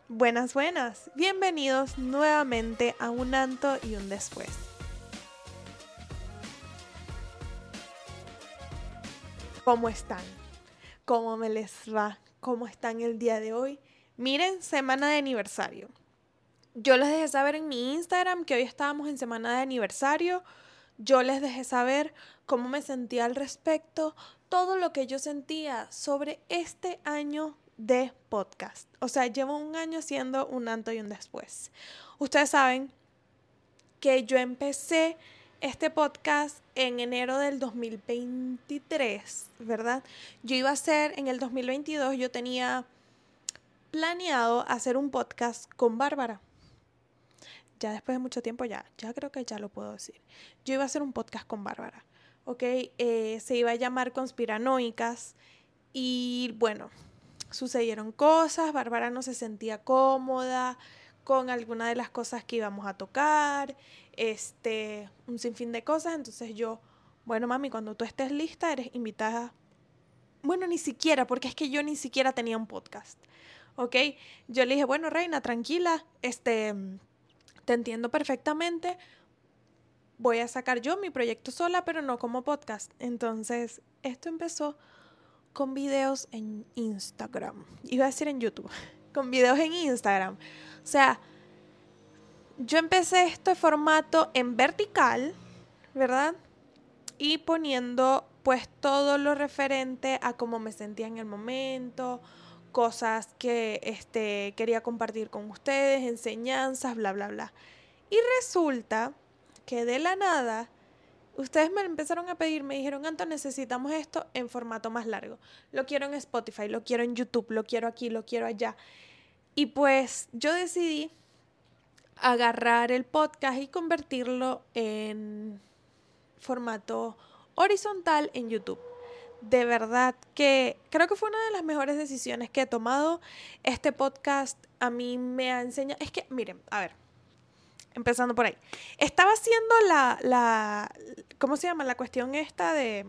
Buenas, buenas. Bienvenidos nuevamente a un anto y un después. ¿Cómo están? ¿Cómo me les va? ¿Cómo están el día de hoy? Miren, semana de aniversario. Yo les dejé saber en mi Instagram que hoy estábamos en semana de aniversario. Yo les dejé saber cómo me sentía al respecto, todo lo que yo sentía sobre este año de podcast. O sea, llevo un año haciendo un antes y un después. Ustedes saben que yo empecé este podcast en enero del 2023, ¿verdad? Yo iba a hacer en el 2022, yo tenía planeado hacer un podcast con Bárbara. Ya después de mucho tiempo ya creo que ya lo puedo decir. Yo iba a hacer un podcast con Bárbara, ¿ok? Se iba a llamar Conspiranoicas y bueno, sucedieron cosas, Bárbara no se sentía cómoda con alguna de las cosas que íbamos a tocar, un sinfín de cosas, entonces yo, bueno mami, cuando tú estés lista eres invitada. Bueno, ni siquiera, porque es que yo ni siquiera tenía un podcast, ¿ok? Yo le dije, bueno reina, tranquila, te entiendo perfectamente, voy a sacar yo mi proyecto sola, pero no como podcast. Entonces, esto empezó con videos en Instagram. Iba a decir en YouTube. Con videos en Instagram. O sea, yo empecé este formato en vertical, ¿verdad? Y poniendo pues todo lo referente a cómo me sentía en el momento, cosas que quería compartir con ustedes, enseñanzas, bla, bla, bla. Y resulta que de la nada, ustedes me empezaron a pedir, me dijeron, Anto, necesitamos esto en formato más largo. Lo quiero en Spotify, lo quiero en YouTube, lo quiero aquí, lo quiero allá. Y pues yo decidí agarrar el podcast y convertirlo en formato horizontal en YouTube. De verdad que creo que fue una de las mejores decisiones que he tomado. Este podcast a mí me ha enseñado, es que miren, a ver, empezando por ahí. Estaba haciendo ¿cómo se llama? La cuestión esta de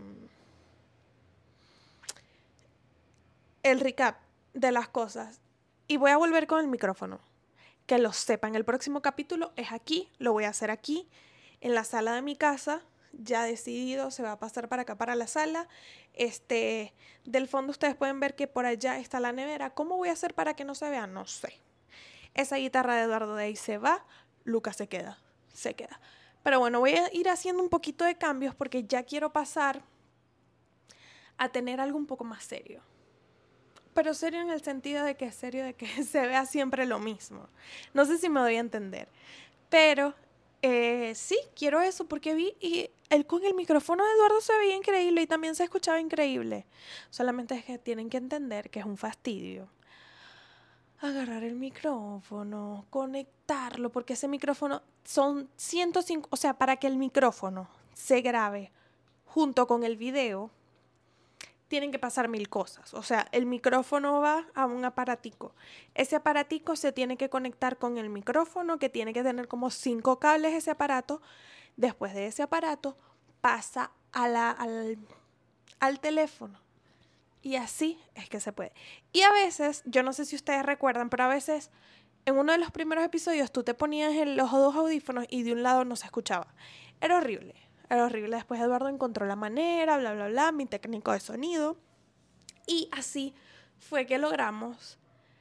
el recap de las cosas. Y voy a volver con el micrófono. Que lo sepan, el próximo capítulo es aquí, lo voy a hacer aquí, en la sala de mi casa, ya decidido, se va a pasar para acá, para la sala. Del fondo ustedes pueden ver que por allá está la nevera. ¿Cómo voy a hacer para que no se vea? No sé. Esa guitarra de Eduardo de ahí se va, Lucas se queda. Pero bueno, voy a ir haciendo un poquito de cambios porque ya quiero pasar a tener algo un poco más serio. Pero serio en el sentido de que es serio de que se vea siempre lo mismo. No sé si me doy a entender. Pero sí, quiero eso porque vi y con el micrófono de Eduardo se veía increíble y también se escuchaba increíble. Solamente es que tienen que entender que es un fastidio agarrar el micrófono, conectarlo, porque ese micrófono son 105, o sea, para que el micrófono se grabe junto con el video, tienen que pasar 1000 cosas. O sea, el micrófono va a un aparatico. Ese aparatico se tiene que conectar con el micrófono, que tiene que tener como 5 cables ese aparato. Después de ese aparato, pasa al teléfono. Y así es que se puede. Y a veces, yo no sé si ustedes recuerdan, pero a veces en uno de los primeros episodios tú te ponías los dos audífonos y de un lado no se escuchaba. Era horrible. Era horrible. Después Eduardo encontró la manera, bla, bla, bla, mi técnico de sonido. Y así fue que logramos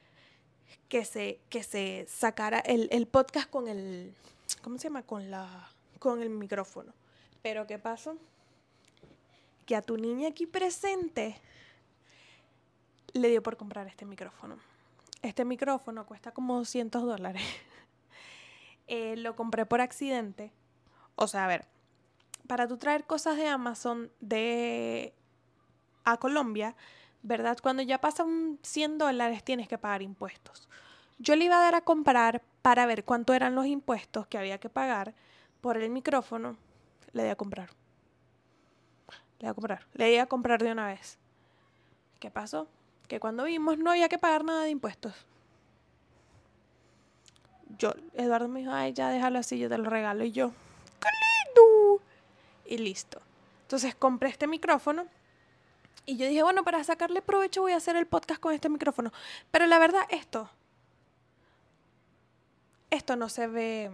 que se sacara el podcast con el, ¿cómo se llama? Con el micrófono. Pero ¿qué pasó? Que a tu niña aquí presente le dio por comprar este micrófono. Este micrófono cuesta como $200. Lo compré por accidente. O sea, a ver, para tú traer cosas de Amazon a Colombia, ¿verdad? Cuando ya pasan $100 tienes que pagar impuestos. Yo le iba a dar a comprar para ver cuánto eran los impuestos que había que pagar por el micrófono. Le di a comprar. Le di a comprar de una vez. ¿Qué pasó? Que cuando vimos no había que pagar nada de impuestos. Eduardo me dijo, ay, ya déjalo así, yo te lo regalo. Y yo, ¡qué lindo! Y listo. Entonces compré este micrófono y yo dije, bueno, para sacarle provecho voy a hacer el podcast con este micrófono. Pero la verdad, esto esto no se ve,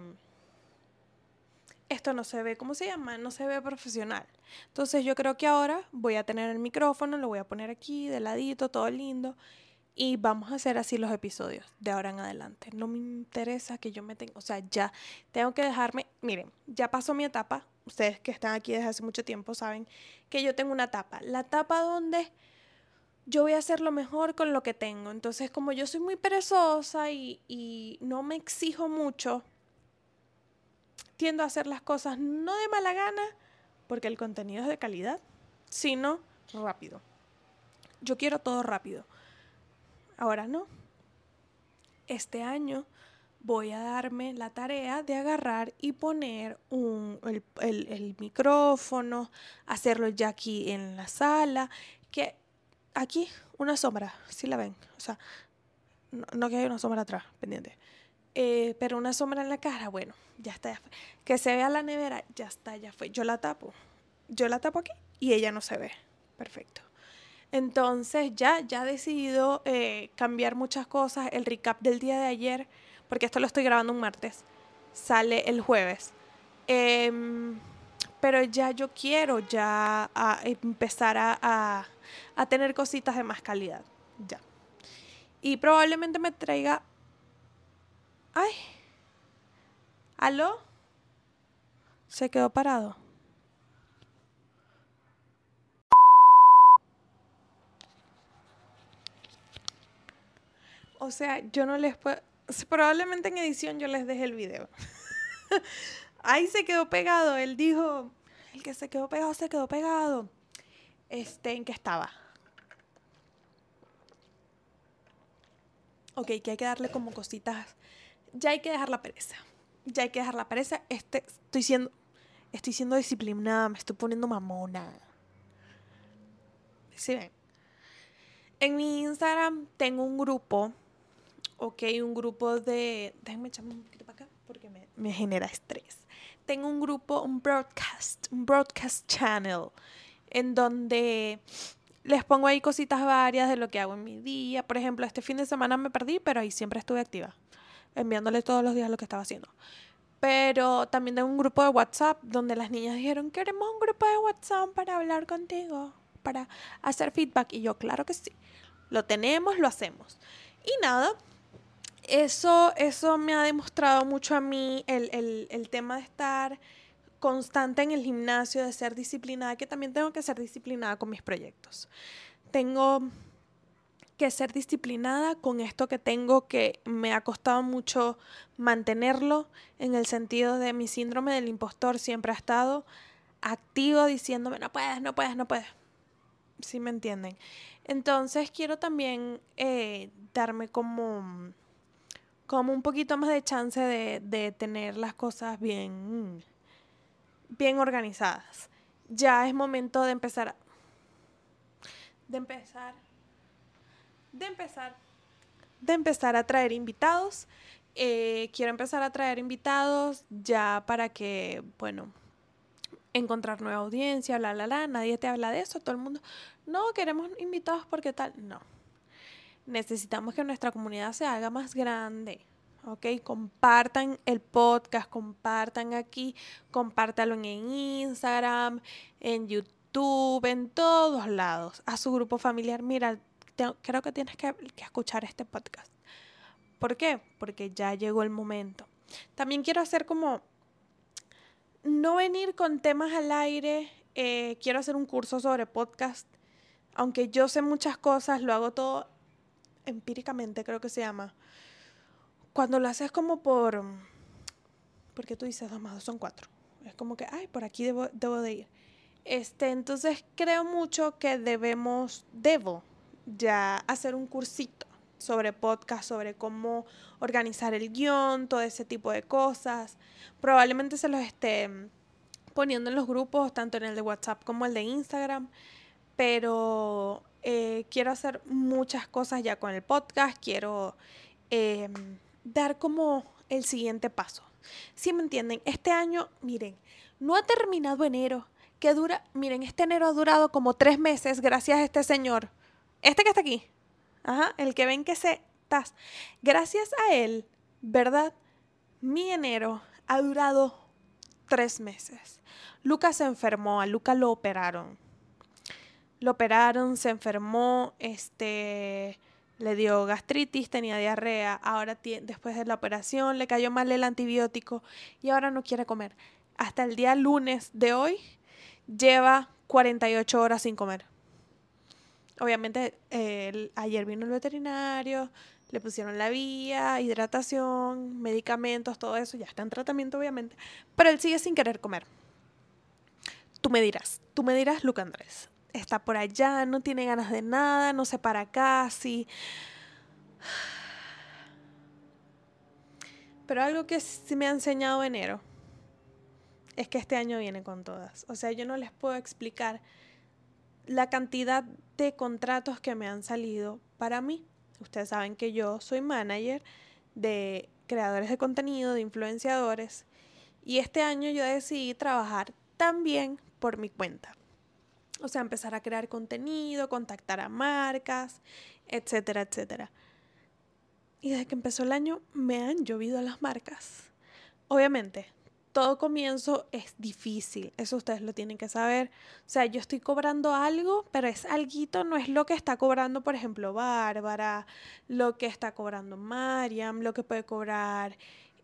¿cómo se llama? No se ve profesional. Entonces yo creo que ahora voy a tener el micrófono, lo voy a poner aquí de ladito, todo lindo. Y vamos a hacer así los episodios de ahora en adelante. No me interesa que yo me tenga, o sea, ya tengo que dejarme, miren, ya pasó mi etapa. Ustedes que están aquí desde hace mucho tiempo saben que yo tengo una etapa. La etapa donde yo voy a hacer lo mejor con lo que tengo. Entonces, como yo soy muy perezosa y no me exijo mucho, tiendo a hacer las cosas no de mala gana, porque el contenido es de calidad, sino rápido. Yo quiero todo rápido. Ahora no. Este año voy a darme la tarea de agarrar y poner el micrófono, hacerlo ya aquí en la sala, que aquí una sombra, ¿sí la ven? O sea, no que haya una sombra atrás, pendiente. Pero una sombra en la cara, bueno, ya está, ya fue. Que se vea la nevera, ya está, ya fue. Yo la tapo aquí y ella no se ve. Perfecto. Entonces ya he decidido cambiar muchas cosas. El recap del día de ayer, porque esto lo estoy grabando un martes, sale el jueves. Pero ya yo quiero empezar a tener cositas de más calidad. Ya. Y probablemente me traiga... Ay, ¿aló? Se quedó parado. O sea, yo no les puedo... Probablemente en edición yo les deje el video. Ahí se quedó pegado. Él dijo, el que se quedó pegado, se quedó pegado. ¿En qué estaba? Ok, que hay que darle como cositas. Ya hay que dejar la pereza. Ya hay que dejar la pereza. Estoy siendo disciplinada, me estoy poniendo mamona. ¿Sí ven? En mi Instagram tengo un grupo. Ok, un grupo de... Déjenme echarme un poquito para acá porque me genera estrés. Tengo un grupo, un broadcast channel, en donde les pongo ahí cositas varias de lo que hago en mi día. Por ejemplo, este fin de semana me perdí, pero ahí siempre estuve activa, enviándole todos los días lo que estaba haciendo. Pero también tengo un grupo de WhatsApp donde las niñas dijeron, queremos un grupo de WhatsApp para hablar contigo, para hacer feedback. Y yo, claro que sí, lo tenemos, lo hacemos. Y nada, eso me ha demostrado mucho a mí el tema de estar constante en el gimnasio, de ser disciplinada, que también tengo que ser disciplinada con mis proyectos. Tengo que ser disciplinada con esto que tengo, que me ha costado mucho mantenerlo, en el sentido de mi síndrome del impostor siempre ha estado activo diciéndome no puedes, no puedes, no puedes. ¿Sí me entienden? Entonces quiero también darme como un poquito más de chance de tener las cosas bien organizadas. Ya es momento de empezar a traer invitados. Quiero empezar a traer invitados ya para que, bueno, encontrar nueva audiencia, nadie te habla de eso, todo el mundo, no, queremos invitados porque tal, no. Necesitamos que nuestra comunidad se haga más grande, ¿ok? Compartan el podcast, compartan aquí, compártalo en Instagram, en YouTube, en todos lados, a su grupo familiar. Mira, creo que tienes que escuchar este podcast. ¿Por qué? Porque ya llegó el momento. También quiero hacer como, no venir con temas al aire, quiero hacer un curso sobre podcast, aunque yo sé muchas cosas, lo hago todo empíricamente, creo que se llama. Cuando lo haces como porque tú dices 2 más 2 son 4. Es como que, ay, por aquí debo de ir. Entonces creo mucho que debo ya hacer un cursito sobre podcast, sobre cómo organizar el guión, todo ese tipo de cosas. Probablemente se los esté poniendo en los grupos, tanto en el de WhatsApp como el de Instagram. Pero quiero hacer muchas cosas ya con el podcast. Quiero dar como el siguiente paso. ¿Sí me entienden? Este año, miren, no ha terminado enero. Miren, este enero ha durado como 3 meses gracias a este señor. Este que está aquí. Ajá, el que ven que gracias a él, ¿verdad? Mi enero ha durado 3 meses. Lucas se enfermó, a Lucas lo operaron. Se enfermó, le dio gastritis, tenía diarrea, ahora después de la operación le cayó mal el antibiótico y ahora no quiere comer. Hasta el día lunes de hoy lleva 48 horas sin comer. Obviamente ayer vino el veterinario, le pusieron la vía, hidratación, medicamentos, todo eso, ya está en tratamiento obviamente, pero él sigue sin querer comer. Tú me dirás, Luca Andrés, está por allá, no tiene ganas de nada, no se para casi. Pero algo que sí me ha enseñado enero es que este año viene con todas. O sea, yo no les puedo explicar la cantidad de contratos que me han salido para mí. Ustedes saben que yo soy manager de creadores de contenido, de influenciadores, y este año yo decidí trabajar también por mi cuenta. O sea, empezar a crear contenido, contactar a marcas, etcétera, etcétera. Y desde que empezó el año me han llovido las marcas. Obviamente, todo comienzo es difícil, eso ustedes lo tienen que saber. O sea, yo estoy cobrando algo, pero es alguito, no es lo que está cobrando, por ejemplo, Bárbara, lo que está cobrando Mariam, lo que puede cobrar,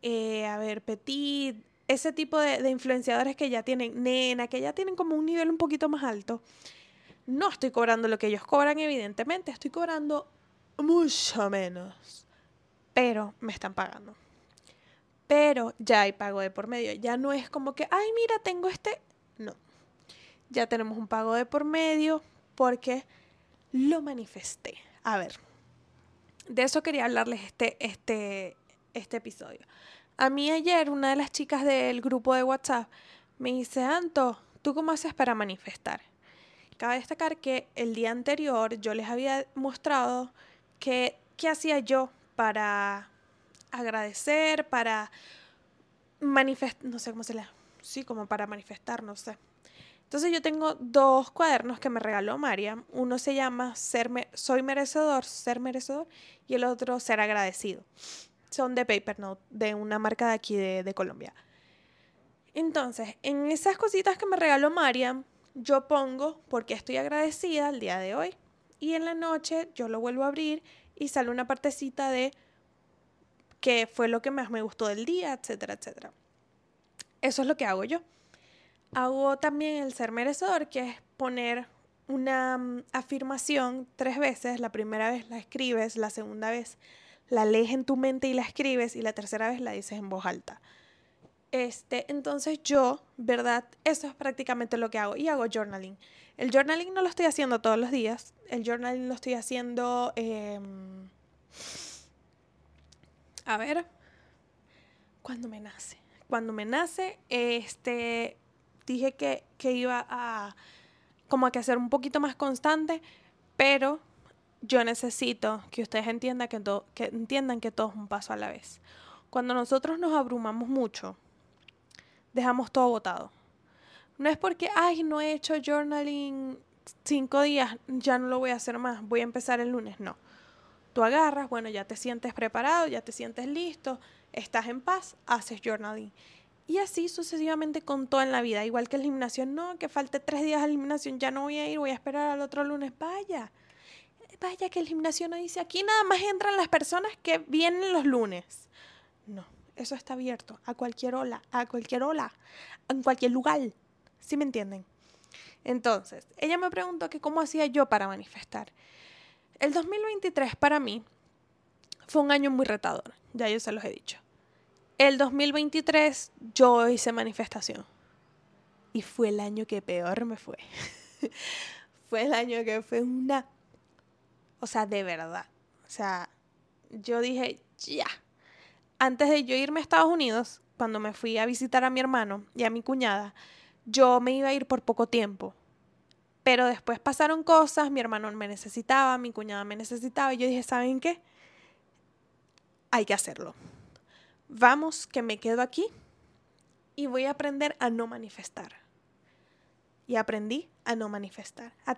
Petit, ese tipo de influenciadores que ya tienen, Nena, que ya tienen como un nivel un poquito más alto. No estoy cobrando lo que ellos cobran, evidentemente, estoy cobrando mucho menos, pero me están pagando. Pero ya hay pago de por medio. Ya no es como que, ay, mira, tengo No. Ya tenemos un pago de por medio porque lo manifesté. A ver, de eso quería hablarles este episodio. A mí ayer una de las chicas del grupo de WhatsApp me dice, Anto, ¿tú cómo haces para manifestar? Cabe destacar que el día anterior yo les había mostrado qué hacía yo para agradecer, para manifestar, no sé cómo se le... Sí, como para manifestar, no sé. Entonces yo tengo 2 cuadernos que me regaló Mariam. Uno se llama Soy merecedor, Ser merecedor, y el otro Ser agradecido. Son de Paper Note, de una marca de aquí de Colombia. Entonces, en esas cositas que me regaló Mariam, yo pongo porque estoy agradecida el día de hoy. Y en la noche yo lo vuelvo a abrir y sale una partecita de qué fue lo que más me gustó del día, etcétera, etcétera. Eso es lo que hago yo. Hago también el ser merecedor, que es poner una afirmación 3 veces. La primera vez la escribes, la segunda vez la lees en tu mente y la escribes, y la tercera vez la dices en voz alta. Entonces yo, ¿verdad? Eso es prácticamente lo que hago. Y hago journaling. El journaling no lo estoy haciendo todos los días. El journaling lo estoy haciendo... a ver... Cuando me nace. Cuando me nace, dije que iba a... como a que ser un poquito más constante, pero yo necesito que ustedes entiendan que entiendan que todo es un paso a la vez. Cuando nosotros nos abrumamos mucho, dejamos todo botado. No es porque, ay, no he hecho journaling 5 días, ya no lo voy a hacer más, voy a empezar el lunes. No. Tú agarras, bueno, ya te sientes preparado, ya te sientes listo, estás en paz, haces journaling. Y así sucesivamente con todo en la vida. Igual que el gimnasio, no, que falte 3 días al gimnasio, ya no voy a ir, voy a esperar al otro lunes. Vaya que el gimnasio no dice, aquí nada más entran las personas que vienen los lunes. No, eso está abierto a cualquier hora, en cualquier lugar. ¿Sí me entienden? Entonces, ella me preguntó que cómo hacía yo para manifestar. El 2023 para mí fue un año muy retador, ya yo se los he dicho. El 2023 yo hice manifestación y fue el año que peor me fue. Fue el año que fue una... O sea, de verdad. O sea, yo dije, ya. Antes de yo irme a Estados Unidos, cuando me fui a visitar a mi hermano y a mi cuñada, yo me iba a ir por poco tiempo. Pero después pasaron cosas, mi hermano me necesitaba, mi cuñada me necesitaba, y yo dije, ¿saben qué? Hay que hacerlo. Vamos, que me quedo aquí y voy a aprender a no manifestar. Y aprendí a no manifestar, a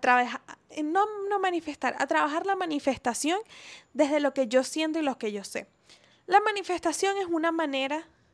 trabajar la manifestación desde lo que yo siento y lo que yo sé. La manifestación es una manera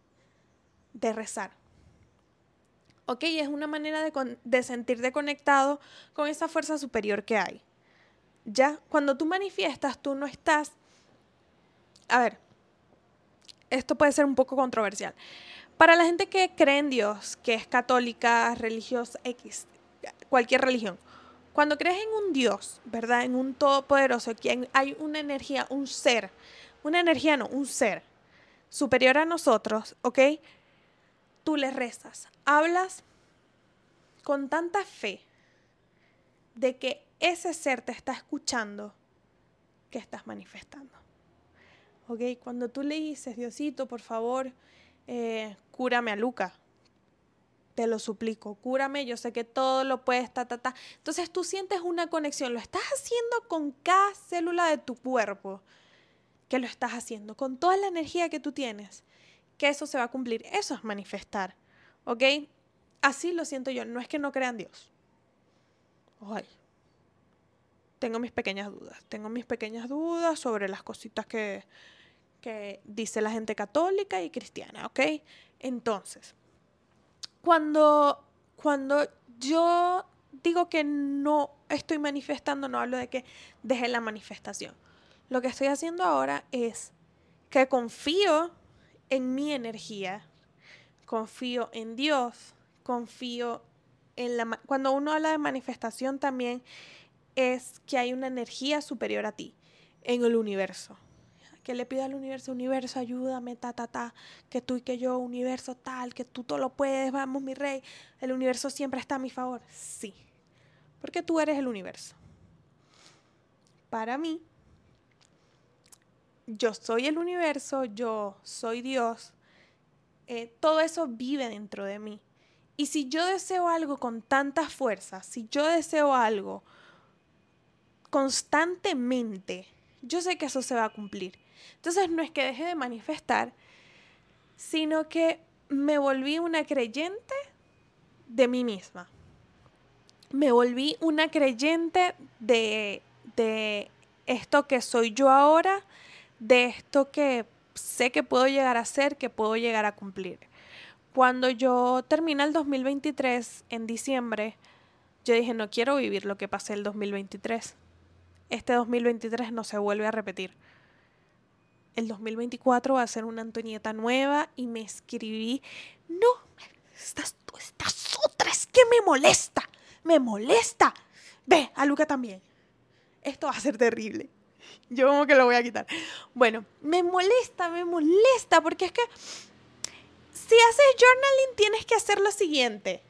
de rezar. ¿Ok? Es una manera de sentirte conectado con esa fuerza superior que hay. Ya, cuando tú manifiestas, tú no estás... A ver, esto puede ser un poco controversial. Para la gente que cree en Dios, que es católica, religiosa, X, cualquier religión, cuando crees en un Dios, ¿verdad? En un todopoderoso, que hay una energía, un ser, una energía no, un ser superior a nosotros, ¿ok? Tú le rezas, hablas con tanta fe de que ese ser te está escuchando, que estás manifestando. ¿Ok? Cuando tú le dices, Diosito, por favor, cúrame a Luca, te lo suplico, cúrame, yo sé que todo lo puedes, Entonces tú sientes una conexión, lo estás haciendo con cada célula de tu cuerpo, que lo estás haciendo, con toda la energía que tú tienes, que eso se va a cumplir, eso es manifestar, ¿ok? Así lo siento yo, no es que no crean Dios. Ay, tengo mis pequeñas dudas sobre las cositas que dice la gente católica y cristiana, ¿ok? Entonces, cuando yo digo que no estoy manifestando, no hablo de que deje la manifestación. Lo que estoy haciendo ahora es que confío en mi energía, confío en Dios, confío en cuando uno habla de manifestación también es que hay una energía superior a ti, en el universo. Que le pido al universo, universo, ayúdame, que tú y que yo, universo tal, que tú todo lo puedes, vamos mi rey, el universo siempre está a mi favor. Sí, porque tú eres el universo. Para mí, yo soy el universo, yo soy Dios, todo eso vive dentro de mí. Y si yo deseo algo con tanta fuerza, si yo deseo algo constantemente, yo sé que eso se va a cumplir. Entonces no es que deje de manifestar, sino que me volví una creyente de mí misma. Me volví una creyente de esto que soy yo ahora, de esto que sé que puedo llegar a ser, que puedo llegar a cumplir. Cuando yo terminé el 2023, en diciembre, yo dije, no quiero vivir lo que pasé el 2023. Este 2023 no se vuelve a repetir. El 2024 va a ser una Antonieta nueva y me escribí, no, estas otras que me molesta. Ve, a Luca también. Esto va a ser terrible. Yo como que lo voy a quitar. Bueno, me molesta, porque es que si haces journaling tienes que hacer lo siguiente.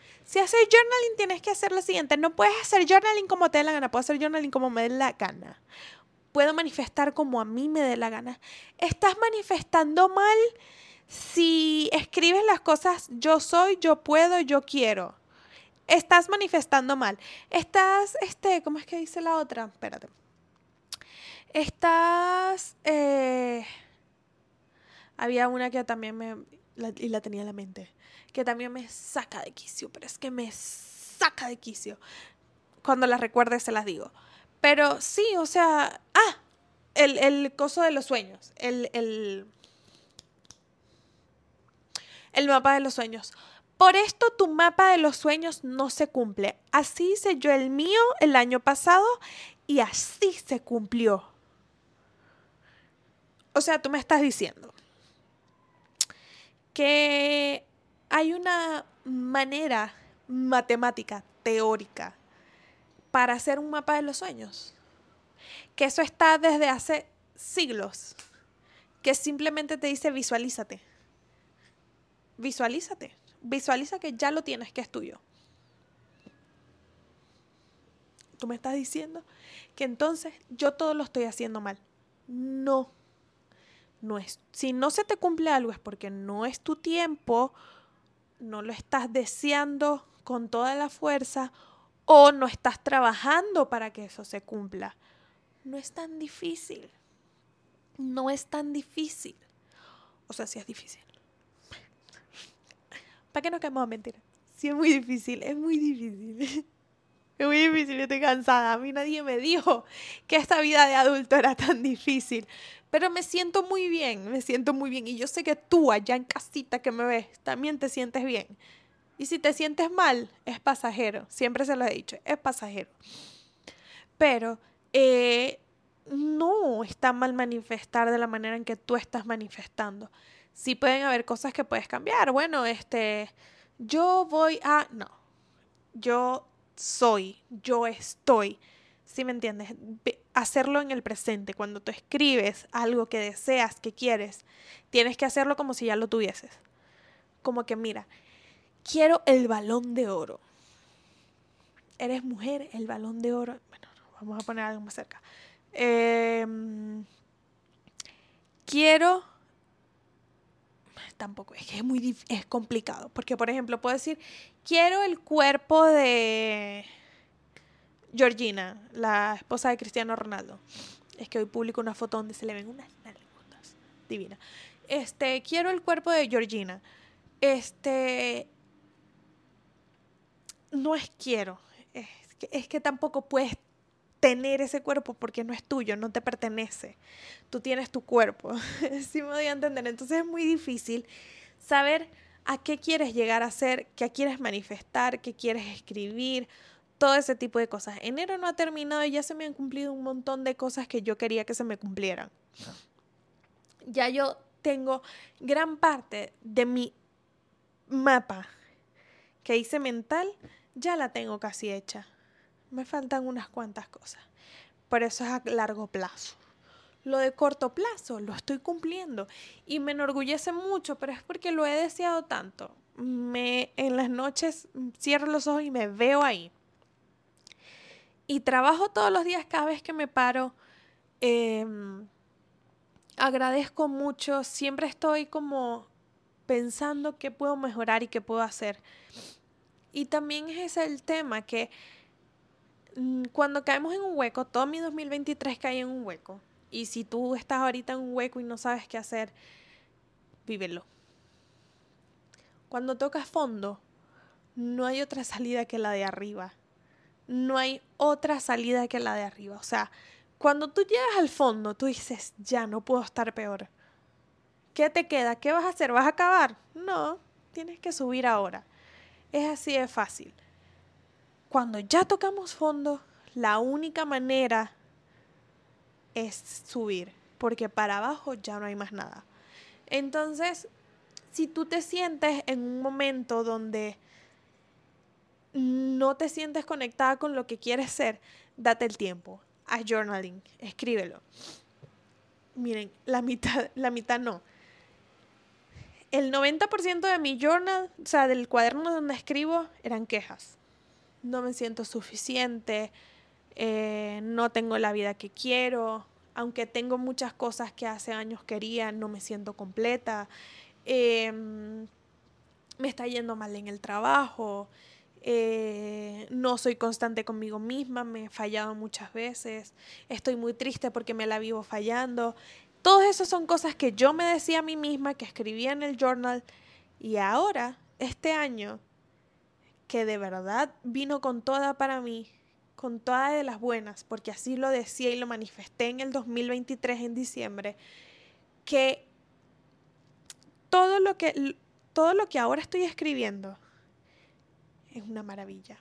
No puedes hacer journaling como te dé la gana, puedo hacer journaling como me dé la gana. Puedo manifestar como a mí me dé la gana. Estás manifestando mal si escribes las cosas yo soy, yo puedo, yo quiero. Estás manifestando mal. ¿Cómo es que dice la otra? Espérate. Había una que también y la tenía en la mente, que también me saca de quicio, pero es que me saca de quicio. Cuando las recuerde se las digo. Pero sí, o sea, el coso de los sueños, el mapa de los sueños. Por esto tu mapa de los sueños no se cumple. Así hice yo el mío el año pasado y así se cumplió. O sea, tú me estás diciendo que hay una manera matemática, teórica, para hacer un mapa de los sueños. Que eso está desde hace siglos. Que simplemente te dice visualízate. Visualízate. Visualiza que ya lo tienes, que es tuyo. Tú me estás diciendo que entonces yo todo lo estoy haciendo mal. No. No es. Si no se te cumple algo es porque no es tu tiempo, no lo estás deseando con toda la fuerza o no estás trabajando para que eso se cumpla. No es tan difícil. No es tan difícil. O sea, sí es difícil. ¿Para qué nos quedamos a mentir? Sí es muy difícil, es muy difícil. Es muy difícil, yo estoy cansada. A mí nadie me dijo que esta vida de adulto era tan difícil. Pero me siento muy bien, me siento muy bien. Y yo sé que tú allá en casita que me ves, también te sientes bien. Y si te sientes mal, es pasajero. Siempre se lo he dicho, es pasajero. Pero no está mal manifestar de la manera en que tú estás manifestando. Sí pueden haber cosas que puedes cambiar. Bueno, yo voy a... No, yo soy, yo estoy. ¿Sí me entiendes? Hacerlo en el presente. Cuando tú escribes algo que deseas, que quieres, tienes que hacerlo como si ya lo tuvieses. Como que mira, quiero el Balón de Oro. Eres mujer, el Balón de Oro. Bueno, vamos a poner algo más cerca. Quiero... Tampoco, es que es complicado. Porque, por ejemplo, puedo decir, quiero el cuerpo de Georgina, la esposa de Cristiano Ronaldo. Es que hoy publico una foto donde se le ven unas nalgotas. Divina. Quiero el cuerpo de Georgina. No es quiero. Es que tampoco puedes tener ese cuerpo porque no es tuyo, no te pertenece. Tú tienes tu cuerpo. Sí me doy a entender. Entonces es muy difícil saber a qué quieres llegar a ser, qué quieres manifestar, qué quieres escribir, todo ese tipo de cosas. Enero no ha terminado y ya se me han cumplido un montón de cosas que yo quería que se me cumplieran. Ya yo tengo gran parte de mi mapa que hice mental, ya la tengo casi hecha. Me faltan unas cuantas cosas. Pero eso es a largo plazo. Lo de corto plazo lo estoy cumpliendo y me enorgullece mucho, pero es porque lo he deseado tanto. En las noches cierro los ojos y me veo ahí. Y trabajo todos los días cada vez que me paro. Agradezco mucho. Siempre estoy como pensando qué puedo mejorar y qué puedo hacer. Y también es ese el tema que cuando caemos en un hueco, todo mi 2023 cae en un hueco. Y si tú estás ahorita en un hueco y no sabes qué hacer, vívelo. Cuando tocas fondo, no hay otra salida que la de arriba. No hay otra salida que la de arriba. O sea, cuando tú llegas al fondo, tú dices, ya no puedo estar peor. ¿Qué te queda? ¿Qué vas a hacer? ¿Vas a acabar? No, tienes que subir ahora. Es así de fácil. Cuando ya tocamos fondo, la única manera es subir, porque para abajo ya no hay más nada. Entonces, si tú te sientes en un momento donde no te sientes conectada con lo que quieres ser, date el tiempo. Haz journaling, escríbelo. Miren, la mitad no. El 90% de mi journal, o sea, del cuaderno donde escribo, eran quejas. No me siento suficiente, no tengo la vida que quiero, aunque tengo muchas cosas que hace años quería, no me siento completa, me está yendo mal en el trabajo, no soy constante conmigo misma, me he fallado muchas veces, estoy muy triste porque me la vivo fallando. Todas esas son cosas que yo me decía a mí misma, que escribía en el journal, y ahora, este año, que de verdad vino con toda para mí, con todas de las buenas, porque así lo decía y lo manifesté en el 2023 en diciembre, que todo lo que, todo lo que ahora estoy escribiendo es una maravilla.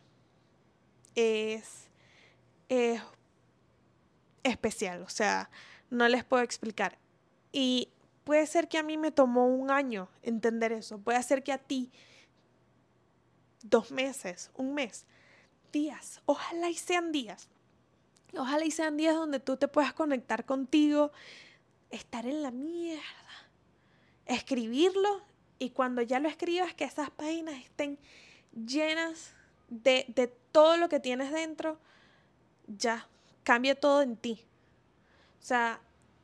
Es especial, o sea, no les puedo explicar. Y puede ser que a mí me tomó un año entender eso, puede ser que a ti 2 meses, un mes, días, ojalá y sean días. Ojalá y sean días donde tú te puedas conectar contigo, estar en la mierda, escribirlo y cuando ya lo escribas que esas páginas estén llenas de todo lo que tienes dentro, ya, cambia todo en ti. O sea,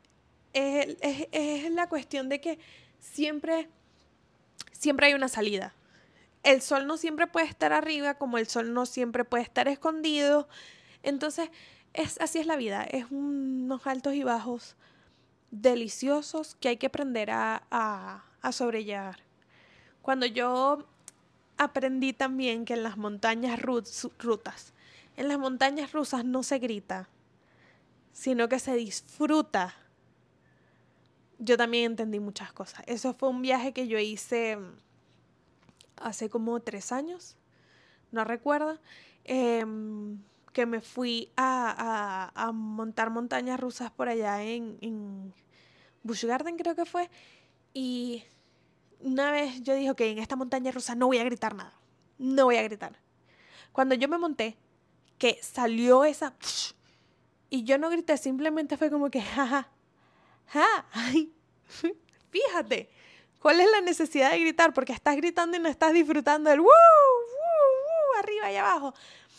es la cuestión de que siempre, siempre hay una salida. El sol no siempre puede estar arriba, como el sol no siempre puede estar escondido. Entonces, así es la vida, es unos altos y bajos deliciosos que hay que aprender a sobrellevar. Cuando yo aprendí también que en las montañas rutas, En las montañas rusas no se grita, sino que se disfruta. Yo también entendí muchas cosas. Eso fue un viaje que yo hice hace como 3 años, no recuerdo, que me fui a montar montañas rusas por allá en Busch Garden, creo que fue. Y una vez yo dije, ok, en esta montaña rusa no voy a gritar nada. No voy a gritar. Cuando yo me monté, que salió esa... Y yo no grité, simplemente fue como que, jaja, ja, ay, fíjate, ¿cuál es la necesidad de gritar? Porque estás gritando y no estás disfrutando del arriba y abajo.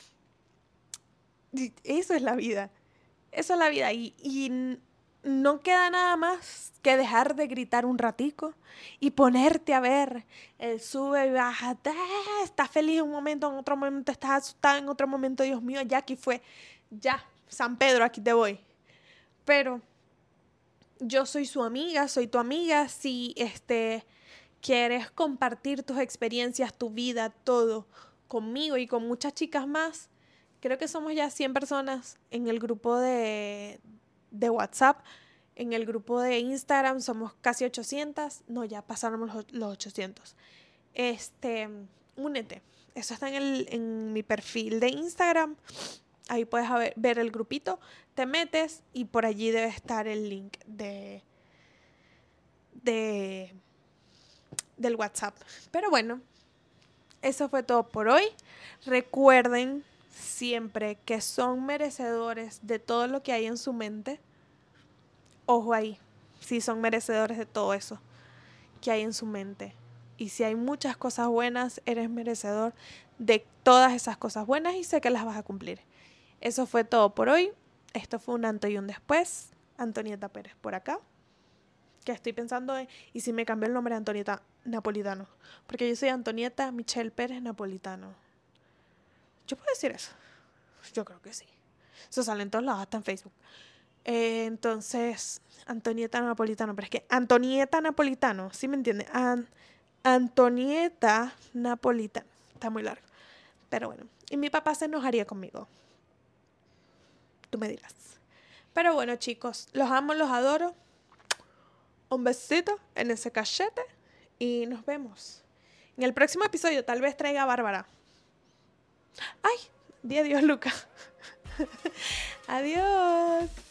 Eso es la vida. Eso es la vida. Y no queda nada más que dejar de gritar un ratico y ponerte a ver el sube y baja. Estás feliz en un momento, en otro momento estás asustada, en otro momento, Dios mío, ya aquí fue. Ya, San Pedro, aquí te voy. Pero yo soy su amiga, soy tu amiga. Si quieres compartir tus experiencias, tu vida, todo conmigo y con muchas chicas más, creo que somos ya 100 personas en el grupo de WhatsApp. En el grupo de Instagram somos casi 800. No, ya pasaron los 800. Únete. Eso está en mi perfil de Instagram. Ahí puedes ver el grupito. Te metes y por allí debe estar el link del WhatsApp. Pero bueno, eso fue todo por hoy. Recuerden siempre que son merecedores de todo lo que hay en su mente. Ojo ahí, si son merecedores de todo eso que hay en su mente. Y si hay muchas cosas buenas, eres merecedor de todas esas cosas buenas y sé que las vas a cumplir. Eso fue todo por hoy. Esto fue un antes y un después. Antonieta Pérez por acá. Que estoy pensando en, ¿y si me cambio el nombre de Antonieta Napolitano? Porque yo soy Antonieta Michelle Pérez Napolitano. ¿Yo puedo decir eso? Yo creo que sí. Eso sale en todos lados, hasta en Facebook. Entonces, Antonieta Napolitano. Pero es que Antonieta Napolitano, ¿sí me entiende? Antonieta Napolitano. Está muy largo. Pero bueno. Y mi papá se enojaría conmigo. Tú me dirás. Pero bueno, chicos. Los amo, los adoro. Un besito en ese cachete. Y nos vemos. En el próximo episodio tal vez traiga a Bárbara. ¡Ay! Di adiós, Luca. Adiós.